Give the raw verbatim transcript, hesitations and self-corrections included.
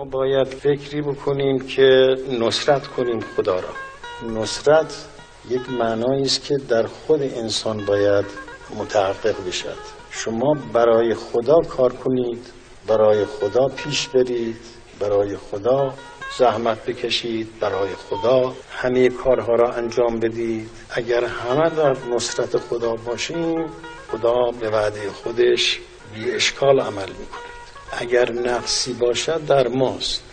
ما باید فکری بکنیم که نصرت کنیم خدا را. نصرت یک معنایی است که در خود انسان باید متحقق بشد. شما برای خدا کار کنید، برای خدا پیش برید، برای خدا زحمت بکشید، برای خدا همه کارها را انجام بدید. اگر همه در نصرت خدا باشیم، خدا به وعده خودش بی اشکال عمل میکنه. اگر نقصی باشد در ماست.